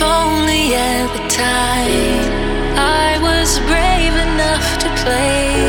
only at the time I was brave enough to play